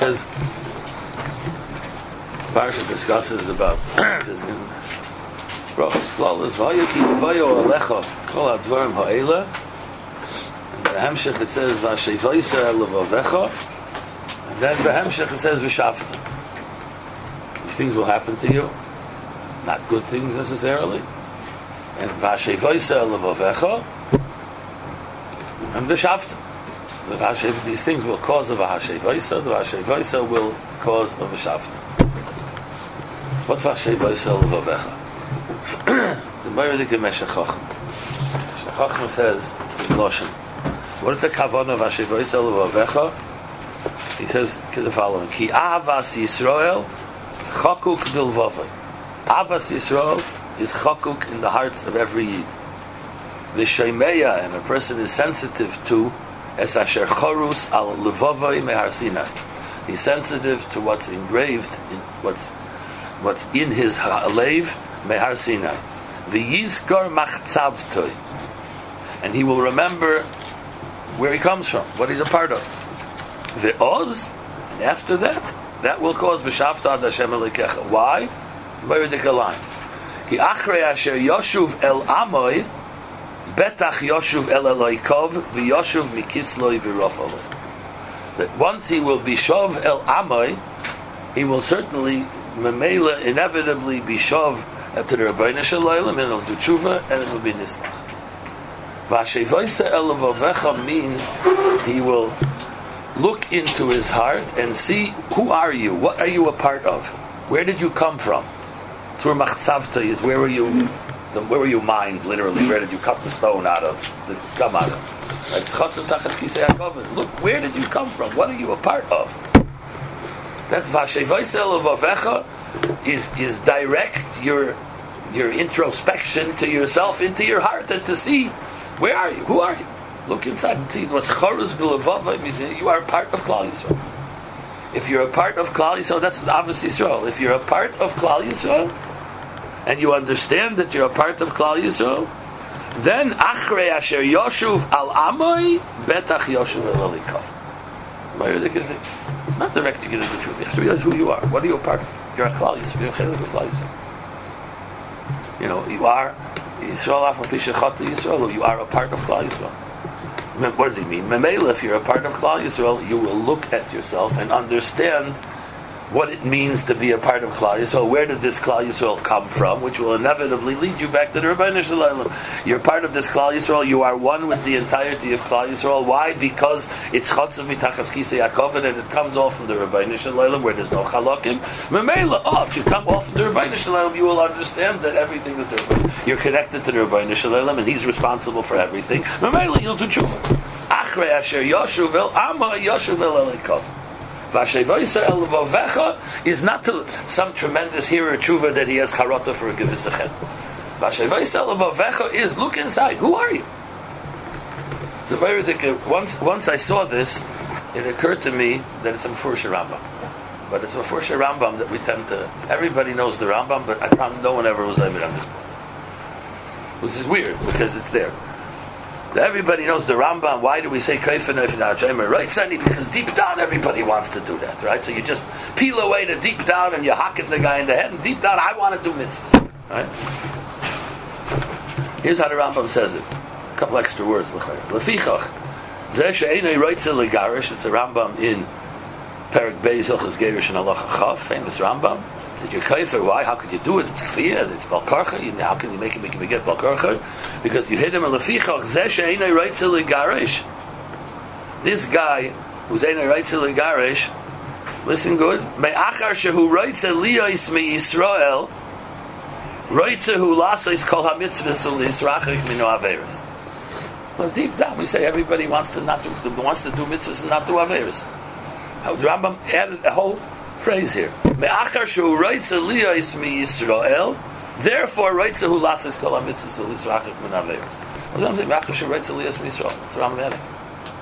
says, Parsha discusses about this brachos klalos vayuki vayo alecha kol advarim ha'ela. And the Hemshech it says v'ashevayisa levavecha, and then the Hemshech it says v'shavta. These things will happen to you, not good things necessarily. And v'ashevayisa levavecha and v'shavta. These things will cause a v'hashevaisa. The v'hashevaisa will cause a v'shavta. What's v'hashevaisa levavecha? The Meirdik Meshech Chacham. Meshech Chacham says, this is Loshen. What is the kavanah of v'hashevaisa levavecha? He says the following: Ki avas Yisrael chakuk bilvavai. Avas Yisrael is chakuk in the hearts of every Yid. V'sheimeya, and a person is sensitive to es asher charus al levavai mehar Sinai. He's sensitive to what's engraved, what's in his leiv mehar Sinai. V'yizkar machtzavtoi, and he will remember where he comes from, what he's a part of. Ve'oz, and after that will cause v'shavta ad Hashem elikecha. Why? It's a very ridiculous line. Ki achrei asher yoshuv el amoy betach yoshuv el eloikov v'yoshuv mikisloi v'rofaloi. That once he will be shov el amoy, he will certainly memela inevitably be shov to the Rabbeinu Shalom, and he'll do tshuva, and it will be nislach. V'ashevaisa el levavecha means he will look into his heart and see, who are you? What are you a part of? Where did you come from? Tzur machtzavta is where were you mined, literally? Where did you cut the stone out of? Come out of? It's chatzot tachas kisei hakoved. Look, where did you come from? What are you a part of? That's v'ashevaisa levavecha is direct your introspection to yourself, into your heart, and to see, where are you? Who are you? Look inside and see. What's charus b'levavai means you are a part of Klal Yisrael. If you're a part of Klal Yisrael, that's Avos Yisrael. If you're a part of Klal Yisrael, and you understand that you're a part of Klal Yisrael, then achrei asher yoshuv al amoy betach yoshuv el elikov. It's not direct to get into the truth. You have to realize who you are. What are you a part of? You're a Klal Yisrael. You're a chelik of Klal Yisrael. You are Yisrael afal pishachatu Yisrael. You are a part of Klal Yisrael. What does he mean? Memela, if you're a part of Klal Yisrael, you will look at yourself and understand what it means to be a part of Klal Yisrael. Where did this Klal Yisrael come from? Which will inevitably lead you back to the Rabbeinu Shalom. You're part of this Klal Yisrael. You are one with the entirety of Klal Yisrael. Why? Because it's chotzav mitachas kisei hakoved, and it comes all from the Rabbeinu Shalom, where there's no chalokim. Memela, if you come all from the Rabbeinu Shalom, you will understand that everything is the Rabbeinu. You're connected to the Rabbeinu Shalom, and He's responsible for everything. Memela, you'll do tshuva. Achrei asher yoshuv el ama yoshuv el elikov. V'ashevaisa el levavecha is not to some tremendous hero tshuva that he has charata for a gevus achet. V'ashevaisa el levavecha is, look inside. Who are you? The very once I saw this, it occurred to me that it's a Mefurish Rambam. But it's a Mefurish Rambam that we tend to. Everybody knows the Rambam, but I found no one ever was able on this point. Which is weird because it's there. Everybody knows the Rambam. Why do we say Kaifan right? Sunny, because deep down everybody wants to do that, right? So you just peel away the deep down and you hock at the guy in the head, and deep down I want to do mitzvahs, right? Here's how the Rambam says it. A couple extra words. Lefichach zeh she'enei roitze legarish. It's a Rambam in Perek Beis Hilchos Gerish and Halacha Chav, famous Rambam. That you're kaifer. Why? How could you do it? It's kfiyah. It's balkarcha. How can you make him get balkarcha? Because you hit him a lefichach zeh she'enei roitze legarish. This guy who's einei roitze legarish, listen good. Me'achar shehu roitze liyos miYisrael, roitze hu lasais kol hamitzvahs u'lisrachik minu averos. Well, deep down we say everybody wants to do mitzvahs and not do averos. The Rambam added a whole phrase here. Me'achar shehu roitze liyos miYisrael, therefore roitze hu lasais kol hamitzvahs u'lisrachik minu averos. What the Rambam saying? Me'achar shehu roitze liyos miYisrael. That's the Rambam adding.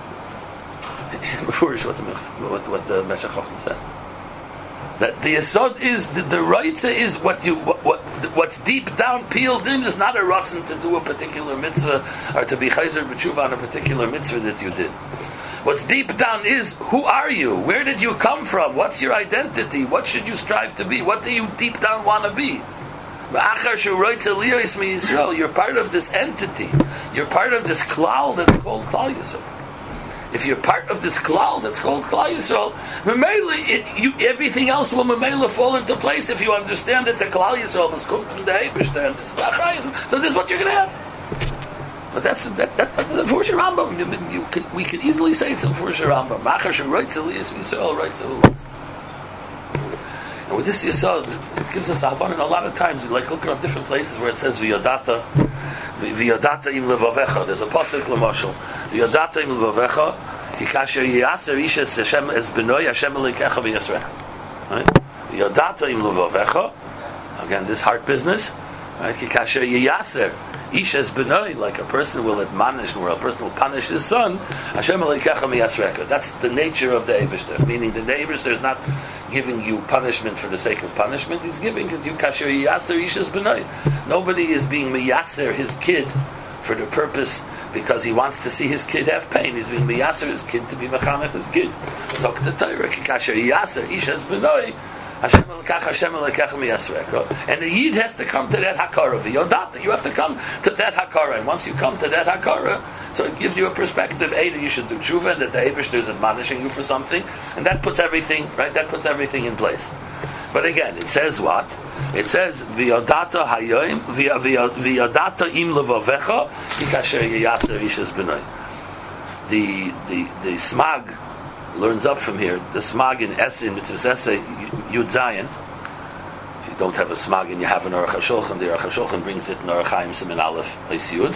Before what the Meshech Chochmah says, that the yesod is the roitze is what what's deep down peeled in is not a ratzon to do a particular mitzvah or to be chayzer b'tshuva on a particular mitzvah that you did. What's deep down is, who are you? Where did you come from? What's your identity? What should you strive to be? What do you deep down want to be? You're part of this entity. You're part of this klal that's called Klal Yisrael. If you're part of this klal that's called Klal Yisrael, everything else will memela fall into place if you understand it's a Klal Yisrael that's come from the Eibishter and this is. So this is what you're going to have. But that's the Mefurish Rambam. We can easily say it's the Mefurish Rambam. And with this Yisod, it gives us Havana. And a lot of times, like looking up different places where it says V'yodata im levavecha. There's a pasuk l'mashal. V'yodata im levavecha. Kikasher yiyaser ishes Hashem es benoi Hashem elikecha v'yasrecha. Right? V'yodata im levavecha. Again, this heart business. Right? Kikasher yiyaser ishes benoi, like a person will admonish, or a person will punish his son. Hashem elikecha v'yasrecha. That's the nature of the Eibishter. Meaning the Eibishter is not giving you punishment for the sake of punishment. He's giving you kasher yaser ishes benoi. Nobody is being miyaser his kid for the purpose because he wants to see his kid have pain. He's being miyaser his kid to be mechanech his kid. So the Torah kasher yaser ishes benoi. Hashem elikecha miyasrecha. And the Yid has to come to that hakara. V'yodata, you have to come to that hakara. And once you come to that hakara, so it gives you a perspective, that you should do tshuva, and that the Eibishter is admonishing you for something, and that puts everything, right? That puts everything in place. But again, it says what? It says v'yodata hayoim, v'yodata im levavecha, ikasher yaser ishes benoi. The smag learns up from here. The smag in Esin, Mitzvah Esei, Yud Zayin. If you don't have a smag and you have an Aruch HaShulchan, the Aruch HaShulchan brings it in Aruch Chaim Siman Aleph Eis Yud.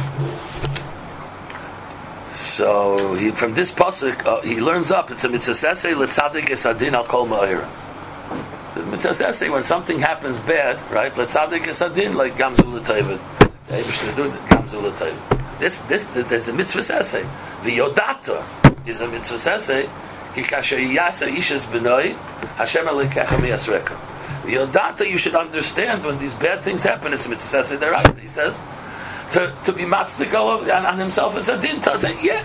So from this pasuk, he learns up. It's a Mitzvah Esei L'tzadik Esadin Al Kol Ma'ira. The Mitzvah Esei, when something happens bad, right? L'tzadik Esadin, like Gamzu L'Tayvet. The Eibishter do Gamzu L'Tayvet. There's a Mitzvah Esei. V'yodata is a Mitzvah Esei. Ki kasher yasa ishes benoi Hashem elikecha miyasrecha. V'yodata, you should understand when these bad things happen. It's a Mitzvah Esei deraisa. He says to be matznikol on himself as a din. To say, yeah,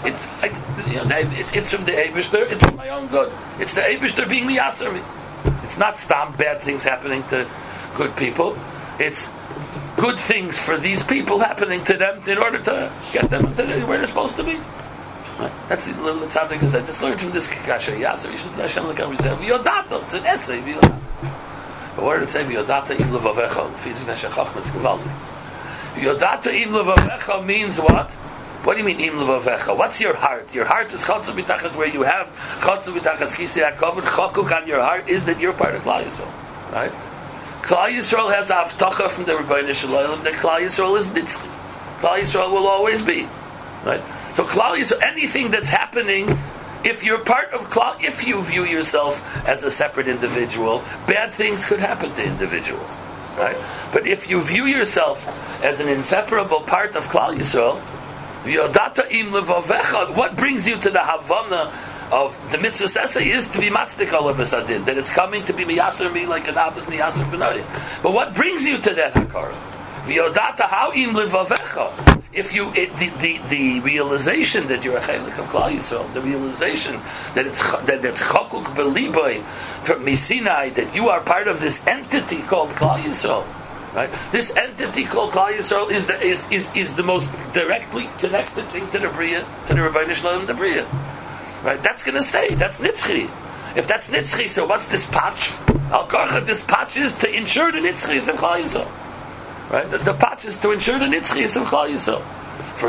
it's from the Eibishter. It's for my own good. It's the Eibishter being miyaser me. It's not stam bad things happening to good people. It's good things for these people happening to them in order to get them where they're supposed to be. Right? That's the little tzaddik I said. Just learn from this kasher yaser. You should Hashem lekam v'yodata. It's an essay. V'yodata. But where did it say v'yodata im levavecha? V'yodata it's gevaldik. V'yodata im levavecha means what? What do you mean im levavecha? What's your heart? Your heart is chotzu b'tachas, where you have chotzu b'tachas kisei hakavod. Chokuk on your heart is that you're part of Klal Yisrael. Right? Klal Yisrael has a haftacha from the Rebbeinu Shalom that Klal Yisrael is nitzchi. Klal Yisrael will always be. Right? So Klal Yisrael, anything that's happening, if you're part of Klal, if you view yourself as a separate individual, bad things could happen to individuals. Right? But if you view yourself as an inseparable part of Klal Yisrael, v'yodata im levavecha, what brings you to the Havana of the Mitzvah Esei is to be matzdik all of a sudden, that it's coming to be miyaser me like an avos miyaser benai. But what brings you to that hakara? V'yodata how im levavecha. If you the realization that you're a chelik of Klal Yisrael, the realization that it's chokuk beliboy from Misinai, that you are part of this entity called Klal Yisrael. Right? This entity called Klal Yisrael is the most directly connected thing to the Bria, to the Rebbeinu Shalom, the Bria. Right? That's going to stay. That's nitzchi. If that's nitzchi, so what's this patch? Al Korcha, this patch is to ensure the nitzchi is in Klal Yisrael. Right? The patch is to ensure the nitzchi is in Klal Yisrael. For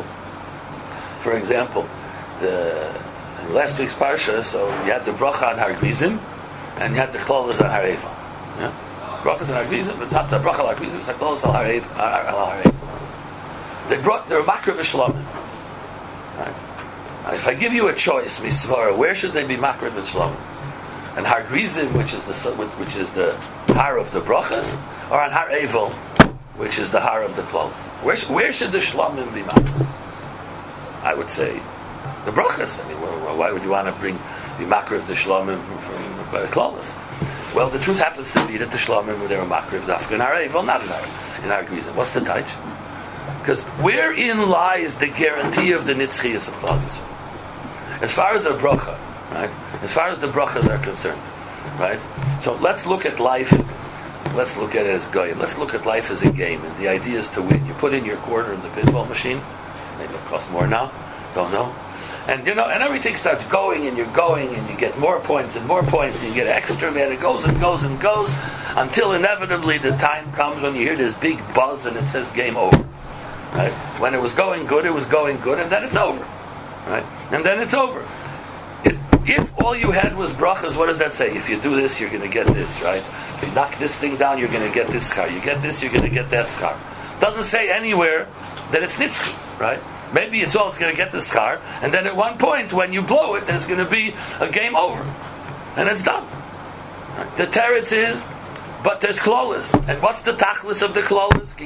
example, in last week's parsha, so you had the bracha on Har Grizim, and you had the klolos on Har Eifa. Yeah? Brachas on Har Grizim, but not the bracha on Har Grizim, it's the klolos on Har Eifa. They brought their makriv v'shlamim. Right? If I give you a choice, misvara, where should they be makriv v'shlamim? And Har Grizim, which is the har of the brachas, or on Har Eival, which is the har of the klolos? Where should the shlamim be makriv? I would say the brachas. I mean, why would you want to be makriv the shlamim from the klolos? Well, the truth happens to be that the Shlomim were there in Makriv, Dafka, and Harevel, not in our Gvizim. What's the taich? Because wherein lies the guarantee of the Nitzchias of Klal Yisrael? As far as a bracha, right? As far as the brachas are concerned, right? So let's look at life. Let's look at it as goyim. Let's look at life as a game, and the idea is to win. You put in your quarter in the pinball machine. Maybe it'll cost more now. Don't know. And and everything starts going, and you're going, and you get more points, and you get extra, man. It goes and goes and goes until inevitably the time comes when you hear this big buzz and it says game over. Right? When it was going good, and then it's over. Right? And then it's over. If all you had was brachas, what does that say? If you do this, you're going to get this, right? If you knock this thing down, you're going to get this schar. You get this, you're going to get that schar. Doesn't say anywhere that it's nitzchi, right? Maybe it's going to get the schar, and then at one point, when you blow it, there's going to be a game over. And it's done. Right? The teretz is, but there's klolis. And what's the tachlis of the klolis?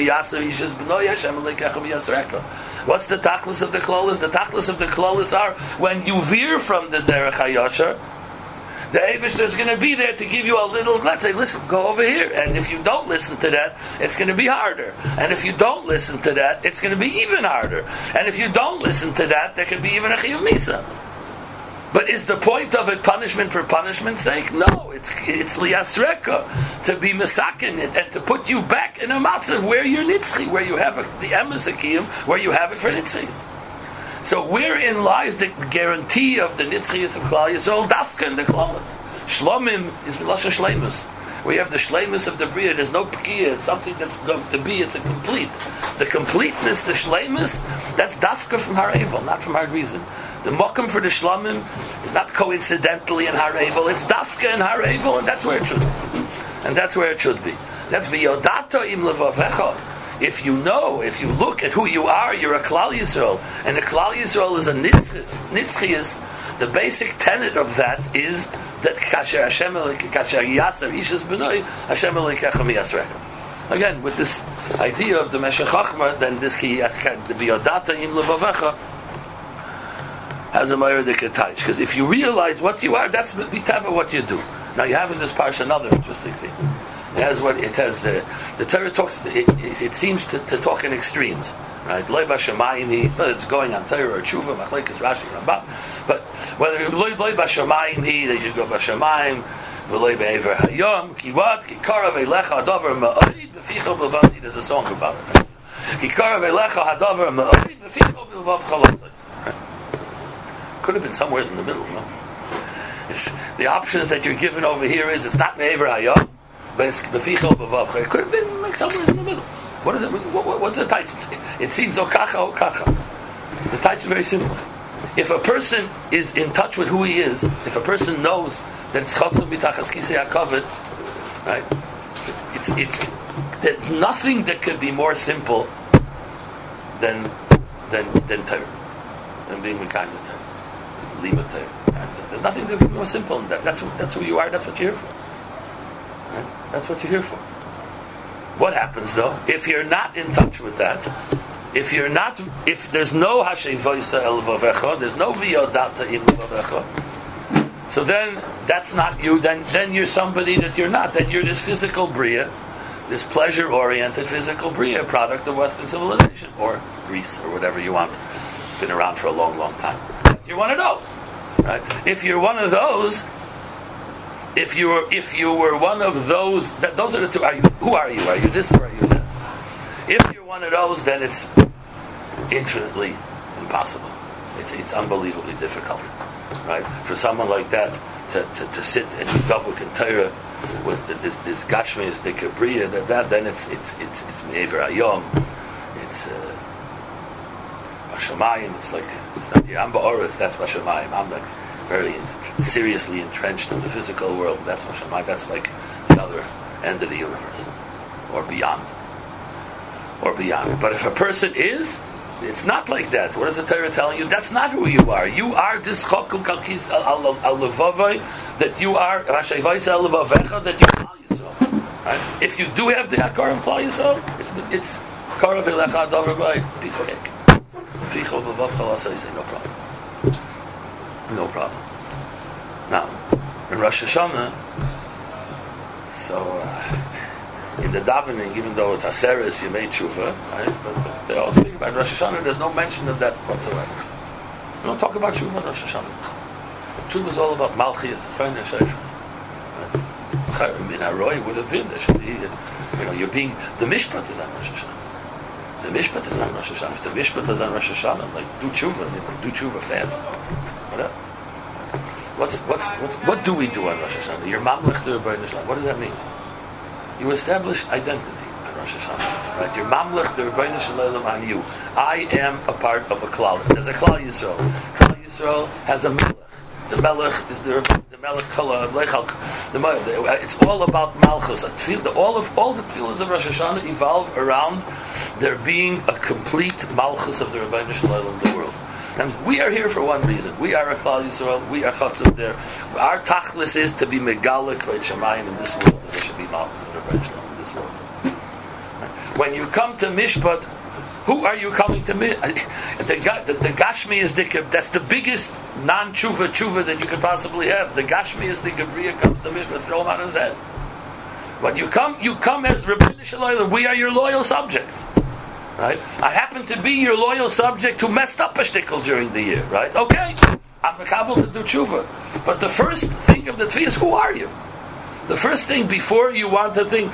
What's the tachlis of the klolis? The tachlis of the klolis are when you veer from the derech hayashar, the Eibush is going to be there to give you a little, let's say, listen, go over here. And if you don't listen to that, it's going to be harder. And if you don't listen to that, it's going to be even harder. And if you don't listen to that, there could be even a chiyuv misa. But is the point of it punishment for punishment's sake? No, it's liyasreka, to be misakin it and to put you back in a matzav where you're nitzchi, where you have the emes akiyim, where you have it for nitzchis. So wherein lies the guarantee of the nitzchias of Klal Yisrael? Dafka in the klolas. Shlomim is milosha shleimus. We have the shleimus of the bria. There's no pkia. It's something that's going to be. It's a complete. The completeness, the shleimus, that's dafka from Harevel, not from Hargvizim. The mokum for the shlomim is not coincidentally in Harevel. It's dafka in Harevel, and that's where it should be. And that's where it should be. That's v'yodato im levavecha. If you know, if you look at who you are, you're a Klal Yisrael, and the Klal Yisrael is a nitzchias. The basic tenet of that is that kasher yasser ishas benoi Hashem elokecha miyasrecha. Again, with this idea of the Meshech Chochmah, then this the biyodata im levavecha has a mayradik attached. Because if you realize what you are, that's mitava what you do. Now you have in this parsha another interesting thing. It has what it has. The Torah talks. It seems to talk in extremes, right? Loy b'shamayim, whether it's going on Torah or Tshuva, Machlekes Rashi, Rambam. But whether loy b'shamayim, they should go b'shamayim. V'loy be'ever hayom kivat kikarav elecha hadavar ma'oid b'ficha b'lvasi. There's a song about it. Kikarav elecha hadavar ma'oid b'ficha b'lvav chalasos. Could have been somewhere in the middle. No, it's the options that you're given over here. Is it's not me'ever hayom. But it's befichol b'vav. It could have been like somewhere in the middle. What is it? What's the taich? It seems okacha. The taich is very simple. If a person is in touch with who he is, if a person knows that it's chotzon b'tachas kisei hakavod, right? It's there's nothing that could be more simple than Torah, than being mekayim the Torah, limud Torah. There's nothing that could be more simple than that. That's who you are. That's what you're here for. Right? That's what you're here for. What happens though if you're not in touch with that? If there's no hashevoisa el vavecha, there's no viyodata im vavecha. So then that's not you. Then you're somebody that you're not. Then you're this physical bria, this pleasure-oriented physical bria, product of Western civilization or Greece or whatever you want. It's been around for a long, long time. You're one of those, right? If you're one of those. If you were one of those, those are the two. Who are you? Are you this or are you that? If you're one of those, then it's infinitely impossible. It's unbelievably difficult, right? For someone like that to sit and do davuk and Torah with this gashmis, the kabriya, then it's me'ever ayom, it's bashamayim. It's not here. I'm ba'oretz. That's bashamayim. I'm like very seriously entrenched in the physical world. That's Hashem. That's like the other end of the universe, or beyond. But if a person is, it's not like that. What is the Torah telling you? That's not who you are. You are this chokul kalkis al levavai, that you are hashayvais al levavecha, that you are Yisrael. Right? If you do have the hakar of Klal Yisrael, it's karav elecha davar by piece of cake. Fichol bevav chalasai, say no problem. No problem. Now, in Rosh Hashanah, So in the davening, even though it's Aseres, you made tshuva, right? But they all speak about Rosh Hashanah. There's no mention of that whatsoever. We don't talk about tshuva on Rosh Hashanah. Tshuva is all about Malchias, Chayne Shayfers. In Aroi would have been there should be, you're being the mishpat is on Rosh Hashanah. The mishpat is on Rosh Hashanah. If the mishpat is on Rosh Hashanah, like do tshuva fast. What do we do on Rosh Hashanah? You're mamlech the Rebbeinu Shalom. What does that mean? You established identity on Rosh Hashanah, right? You're mamlech the Rebbeinu Shalom on you. I am a part of a klal. There's a klal Yisrael. Klal Yisrael has a melech. The melech is the melech kala lechal. It's all about malchus. All the tefillas of Rosh Hashanah evolve around there being a complete malchus of the Rebbeinu Shalom in the world. And we are here for one reason. We are a klal Yisrael. We are chatzim there. Our tachlis is to be megalik v'et shamayim in this world. There should be malchus of the Rebbeinu Shalom in this world. When you come to mishpat, who are you coming to? The Gashmi is that's the biggest non-tshuva that you could possibly have. The Gashmi is the Gabriya comes to Mishpat, throw him on his head. When you come as Rebbeinu Shalom. We are your loyal subjects, right? I happen to be your loyal subject who messed up a shtickle during the year, right? Okay, I'm mekabel to do tshuva, but the first thing of the tefillah is who are you? The first thing before you want to think,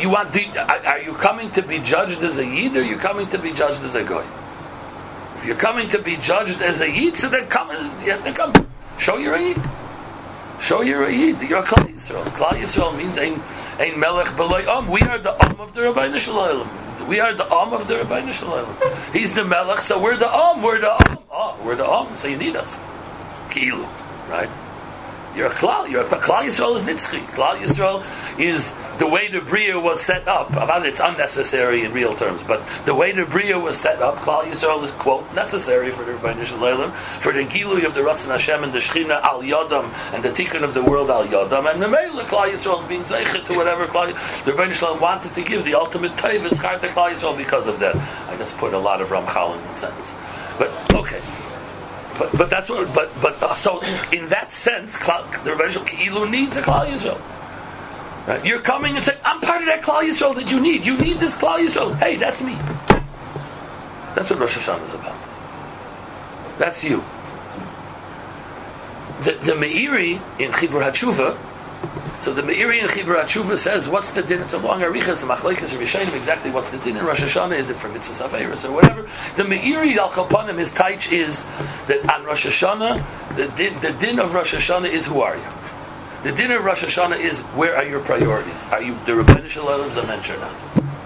are you coming to be judged as a Yid, or are you coming to be judged as a Goy? If you're coming to be judged as a Yid, so then you have to come. Show you're a Yid. Show you're a Yid. You're a Klal Yisrael. Klal Yisrael means ein melech b'loi om. We are the om of the Rebbeinu Shalom. We are the om of the Rebbeinu Shalom. He's the melech, so we're the om. We're the om. Oh, we're the om, so you need us. Ki'ilu, right? You're a klal. Klal Yisrael is nitzchi. Klal Yisrael is the way the bria was set up. It's unnecessary in real terms, but the way the bria was set up, Klal Yisrael is quote necessary for the Rebbeinu Shalom, for the gilui of the Ratzon Hashem and the Shechina al Yodam and the tikkun of the world al Yodam, and the Meila Klal Yisrael is being zeichet to whatever the Rebbeinu Shalom wanted to give. The ultimate taiv is char to Klal Yisrael because of that. I just put a lot of Ramchal in that sentence, but okay. But that's what. But so in that sense, the Rebbeinu Shalom Ki'ilu needs a Klal Yisrael. Right? You're coming and saying, "I'm part of that Klal Yisrael that you need. You need this Klal Yisrael. Hey, that's me." That's what Rosh Hashanah is about. That's you. The Meiri in Chibur HaTshuva. So the Meiri in Chibur HaTshuva says, "What's the din?" It's a long arichas, machlekes, Rishonim. Exactly what's the din in Rosh Hashanah? Is it for mitzvahs averos or whatever? The Meiri al Kalpanim, his taich is that on Rosh Hashanah, the din of Rosh Hashanah is who are you? The din of Rosh Hashanah is where are your priorities? Are you the Rebbeinu Shalom Zamensh or not?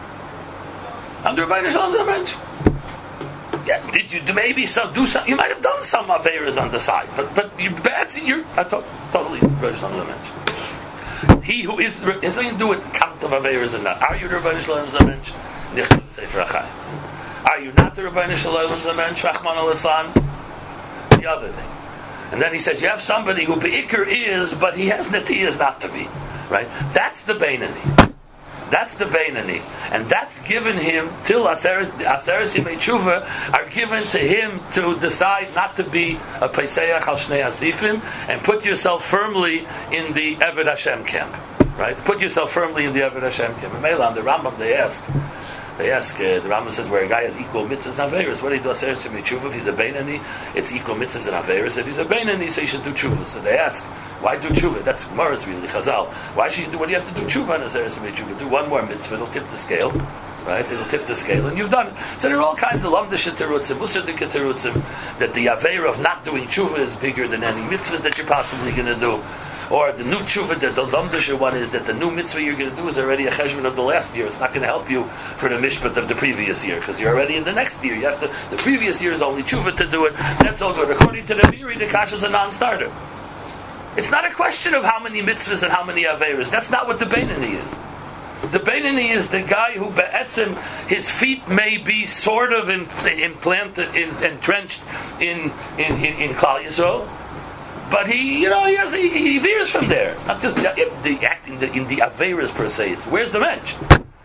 I'm the Rebbeinu Shalom Zamensh. Yeah, did you maybe do some? You might have done some averos on the side, but you're totally Rebbeinu Shalom Zamensh. He who is nothing to do with count of averos and not. Are you the Rebbeinu Shalom Zamensh? Nichtav Sefer HaChaim. Are you not the Rebbeinu Shalom Zamensh? Rachmana litzlan. The other thing. And then he says, you have somebody who be'ikr is, but he has netiyas not to be. Right? That's the Beinani. That's the Beinani. And that's given him, till Aseres Yemei Tshuva, are given to him to decide not to be a Peiseach al Shnei Asifim, and put yourself firmly in the Eved Hashem camp. Right? Put yourself firmly in the Eved Hashem camp. In Meilam, the Rambam, they ask, the Rambam says, where a guy has equal mitzvahs and averos, what do you do Aseres Yemei Tshuva? If he's a Beinani, it's equal mitzvahs and averos. If he's a Beinani, so he should do tshuva. So they ask, why do tshuva? That's Gemara's really, Chazal. Why should you do, what do you have to do tshuva on Aseres Yemei Tshuva? Do one more mitzvah, it'll tip the scale. Right? It'll tip the scale, and you've done it. So there are all kinds of lamdish terutzim, musadik terutzim, that the aver of not doing tshuva is bigger than any mitzvahs that you're possibly going to do. Or the new tshuva, that the lamdish one is that the new mitzvah you're going to do is already a cheshbon of the last year. It's not going to help you for the mishpat of the previous year, because you're already in the next year. You have to. The previous year is only tshuva to do it. That's all good. According to the Meiri, the kasha is a non-starter. It's not a question of how many mitzvahs and how many averos. That's not what the Beinani is. The Beinani is the guy who be'etzim, his feet may be sort of implanted, entrenched in Klal Yisrael, but he veers from there. It's not just the acting in the averos per se. It's where's the mensch?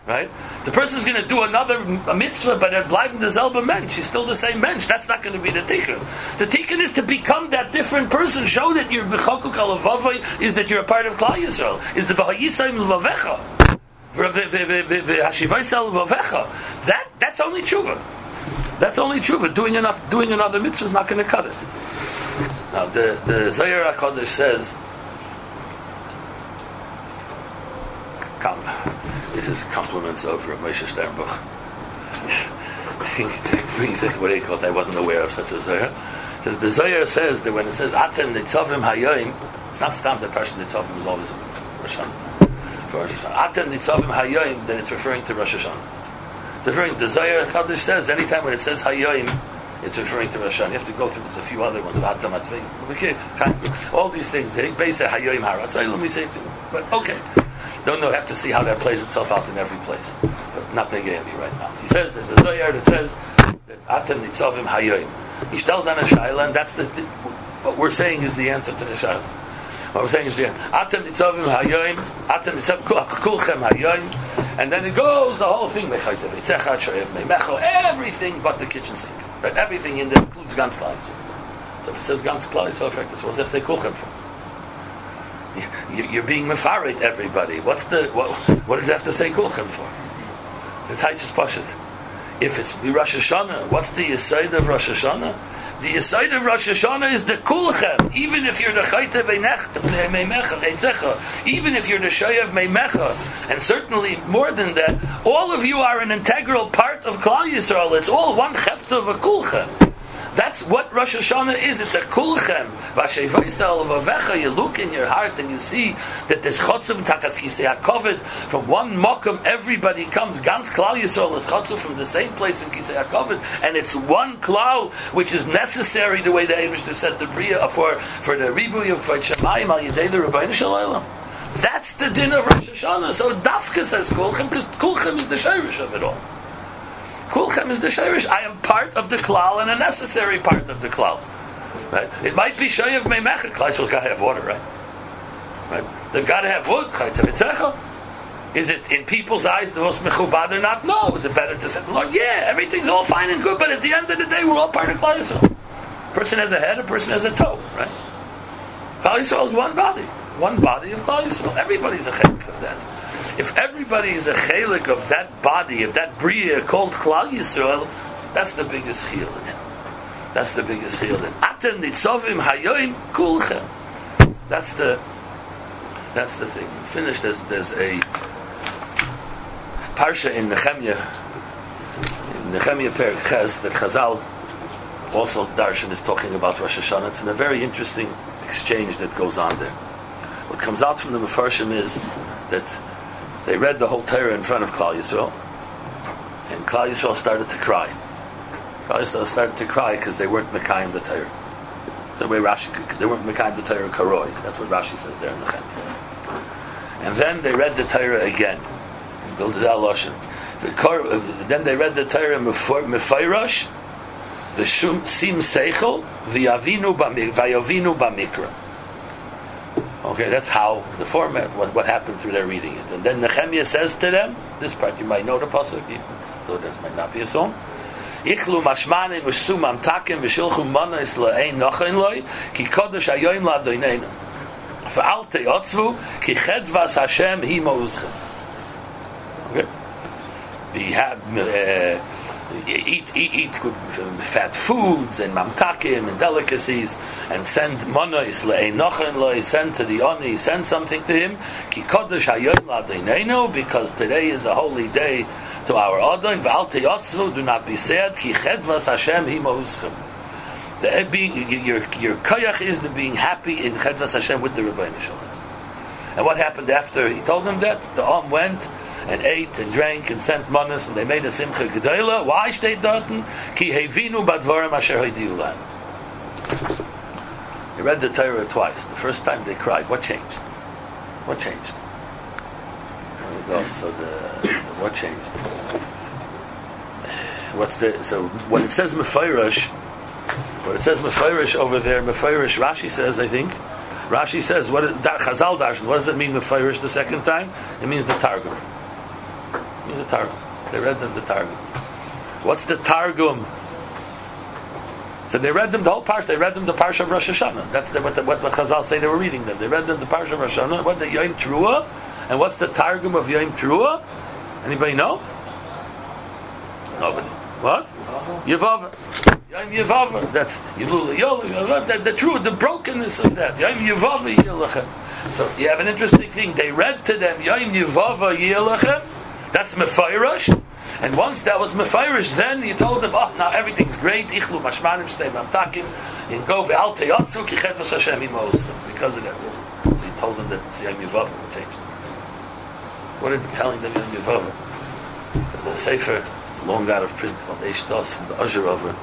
Right? The person's going to do another mitzvah, but at bleiben derselbe Mensch. He's still the same Mensch. That's not going to be the tikkun. The tikkun is to become that different person. Show that you're b'chokuk alavavai, is that you're a part of Klal Yisrael. Is the v'hayisayim l'vavecha. V'hashivayis l'vavecha. That's only tshuva. That's only tshuva. Doing another mitzvah is not going to cut it. Now, the Zohar HaKadosh says, this is compliments over Moshe Sternbuch. He brings it, what do you call it? I wasn't aware of such a Zohar. The Zohar says that when it says Atem Nitzavim Hayoim, it's not stamped that Parshat Nitzavim is always Rosh Hashanah. For Rosh Hashanah. Atem Nitzavim Hayoim, then it's referring to Rosh Hashanah. It's referring to Zohar HaKadosh says anytime when it says Hayoim, it's referring to Rosh Hashanah. You have to go through. There's a few other ones. All these things. Basically, Hayoim Harasayim. We say, but okay. Don't know. Have to see how that plays itself out in every place. But not negatively right now. He says there's a Zohar that says that Atem Nitzavim Hayoim. He tells on a Shaila, and that's what we're saying is the answer to the Shaila. What we're saying is the Atem Nitzavim Hayoim, Atem Nitzavim Kulchem Hayoim, and then it goes the whole thing. Everything but the kitchen sink. Right? Everything in there includes ganz lines. So if it says ganz klal, so effective. So what's that say Kulchem for? You're being mefarit everybody. What does it have to say Kulchem for? The Taichus Pashut. If it's Rosh Hashanah, what's the Yesod of Rosh Hashanah? The Yesod of Rosh Hashanah is the Kulchem. Even if you're the Chayte Meimecha, even if you're the Shayav Meimecha, and certainly more than that, all of you are an integral part of Klal Yisrael. It's all one Chefta of a Kulchem. That's what Rosh Hashanah is. It's a kulchem. Vashevaisal vavecha. You look in your heart and you see that there's chotzuv tachas kisei hakoved. From one mokum, everybody comes. Gans klal Yisrael is chotzuv from the same place in kisei hakoved, and it's one klal which is necessary. The way the Eibishter said the bria for the ribuy of Shemayim al yedei the Rebbeinu Shalom. That's the din of Rosh Hashanah. So Dafka says kulchem because kulchem is the shirish of it all. Kulchem is the shirish. I am part of the klal and a necessary part of the klal. Right? It might be shayav meimecha. Klal Yisrael's got to have water, right? They've got to have wood. Is it in people's eyes the most mechubad or not? No. Is it better to say, Lord, yeah, everything's all fine and good, but at the end of the day, we're all part of Klal Yisrael. A person has a head, a person has a toe, right? Klal Yisrael is one body of Klal Yisrael. Everybody's a chelik of that. If everybody is a chelik of that body, of that bria called Klal Yisrael, that's the biggest chiyuv. That's the biggest chiyuv. Atem nitzovim hayoim kulchem. That's the thing. Finished. There's a parsha in Nehemiah Perek Ches that Chazal also Darshan is talking about Rosh Hashanah. It's in a very interesting exchange that goes on there. What comes out from the Mefarshim is that they read the whole Torah in front of Klal Yisrael, and Klal Yisrael started to cry. Klal Yisrael started to cry because they weren't Mekayim the Torah. So the way Rashi, they weren't Mekayim the Torah Karoi. That's what Rashi says there in the Nehemiah. And then they read the Torah again. Then they read the Torah Mefayrash, V'shum Sim Seichel, V'yavinu B'mikra. Okay, that's how the format, what happened through their reading it. And then Nehemiah says to them, this part you might know the pasuk, though there might not be a song. Ichlu mashmanin v'shum amtakim v'shilchu manas la'ein nochain loy ki kodesh hayoim la'adoineinu v'al teyotzvu ki chedvas Hashem hi ma'uzchem. Okay, we have eat good fat foods and mamtakim and delicacies, and send monos le'enochen loy, send to the oni, send something to him. Ki kodesh hayoim la'adoineinu, because today is a holy day to our Adon. V'al teyotzvu, do not be sad. Ki chedvas Hashem hi ma'uzchem. Your koyach is the being happy in chedvas Hashem with the Rebbeinu Shalom. And what happened after he told them that? The Om went and ate and drank and sent manas, and they made a simcha gedola. Why steht dorten? Ki hevinu badvarim asher hoidiu lahem. They read the Torah twice. The first time they cried. What changed? What changed? There we go. So what changed? So when it says mefayrash, over there, mefayrash, Rashi says, I think, Rashi says, Chazal Darshan, what does it mean mefayrash the second time? It means the Targum. was a Targum. They read them the Targum. What's the Targum? So they read them the whole parsha. They read them the parsha of Rosh Hashanah. That's what the Chazal say they were reading them. They read them the parsha of Rosh Hashanah. What the Yom Teruah? And what's the Targum of Yom Teruah? Anybody know? Nobody. What? Yevava. Yom Yevava. That's Yevula Yol. The true, the brokenness of that. Yom Yevava Yelachem. So you have an interesting thing. They read to them Yom Yevava Yelachem. That's Mefayrash. And once that was Mefayrash, then you told them, oh, now everything's great. Ichlu Mashmanim Shtei Mamtakim. You can go Ve'al Teyotzu Kichet Hashem Imostem. Because of that. So you told them that Yom Yevava would change. What are they telling them Yom Yevava? So the Sefer, long out of print, called Eish Das from the Azure over.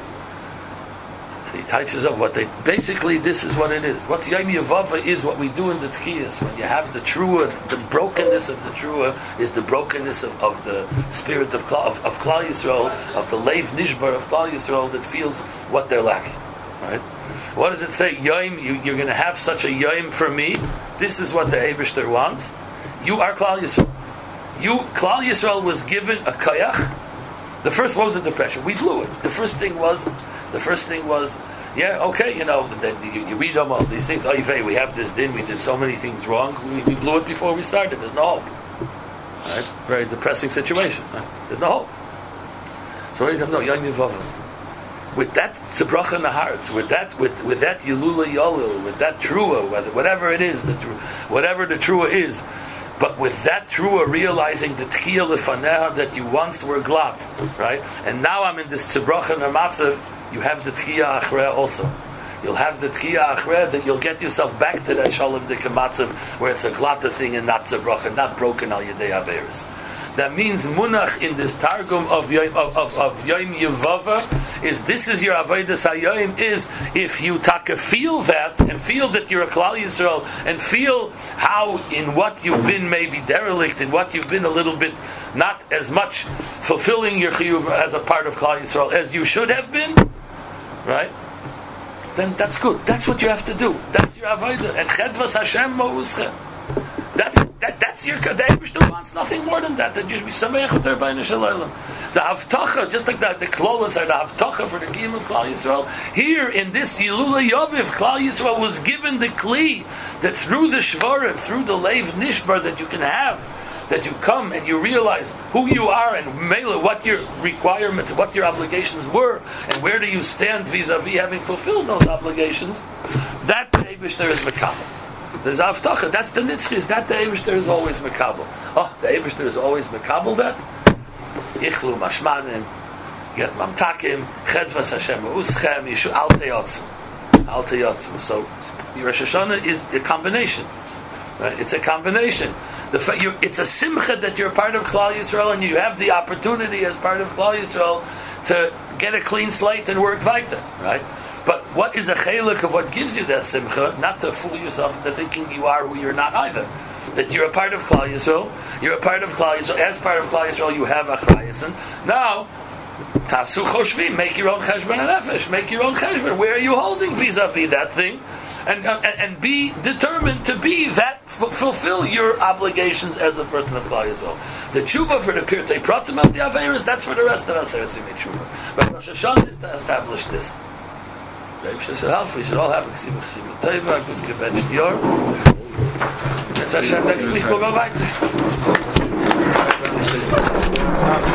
So he touches up what they basically. This is what it is. What's Yom Yevava is what we do in the Tkiyas. When you have the Trua, the brokenness of the Trua is the brokenness of the spirit of Klal Yisrael, of the Leiv Nishbar of Klal Yisrael that feels what they're lacking. Right? What does it say? Yom, you're going to have such a Yom for me. This is what the Eibishter wants. You are Klal Yisrael. Klal Yisrael was given a kayach. The first was a depression. We blew it. The first thing was, yeah, okay, you read all these things. Oh, we have this din. We did so many things wrong. We blew it before we started. There's no hope. Right? Very depressing situation. Right? There's no hope. So we don't know. Yom Yevava. With that tzebracha in the hearts, with that Yilula Yolil, with that trua, whatever it is, whatever the trua is. But with that trua, realizing the tchiyah lefaneha that you once were glad, right? And now I'm in this tzebracha and matzav. You have the tchiyah achrei also. You'll have the tchiyah achrei that you'll get yourself back to that shalom dikamatzav where it's a glata thing and not tzebracha, not broken al yedei averis. That means munach in this targum of Yom Yevava is this is your avodas hayom is if you taka feel that and feel that you're a Klal Yisrael and feel how in what you've been maybe derelict in what you've been a little bit not as much fulfilling your chiyuv as a part of Klal Yisrael as you should have been, right? Then that's good. That's what you have to do. That's your avodah and chedvas Hashem ma'uschem. That's your the Eibishter wants nothing more than that. That you be sameach with their b'nei shalom. The havtacha, just like the klolas are the havtacha for the kiyum of Klal Yisrael. Here in this Yilula Yoviv, Klal Yisrael was given the kli that through the shvarim, through the leiv nishbar that you can have, that you come and you realize who you are and mele what your requirements, what your obligations were, and where do you stand vis-a-vis having fulfilled those obligations. That the Eibishter is mekabel. There's avtacha. That's the nitzchis. That the Eibishter is always mekabel. Oh, the Eibishter is always mekabel. That ichlu mashmanim, get mamtakim, chedvas Hashem u'uschem yishu al teyotzu. So Rosh Hashanah is a combination. Right? It's a combination. It's a simcha that you're part of Klal Yisrael and you have the opportunity as part of Klal Yisrael to get a clean slate and work weiter. Right? But what is a chelik of what gives you that simcha? Not to fool yourself into thinking you are who you're not either. That you're a part of Klal Yisrael. You're a part of Klal Yisrael. As part of Klal Yisrael, you have achrayus. Now, tasu choshvim, make your own cheshbon and nefesh. Make your own cheshbon. Where are you holding vis-a-vis that thing? And be determined to be that, fulfill your obligations as a person of Klal Yisrael. The tshuva for the pirtei pratim of the averis, that's for the rest of us. We made tshuva. But Rosh Hashanah is to establish this. We should all have a ksiva teva, a good gebench dior. Next week we'll go weiter.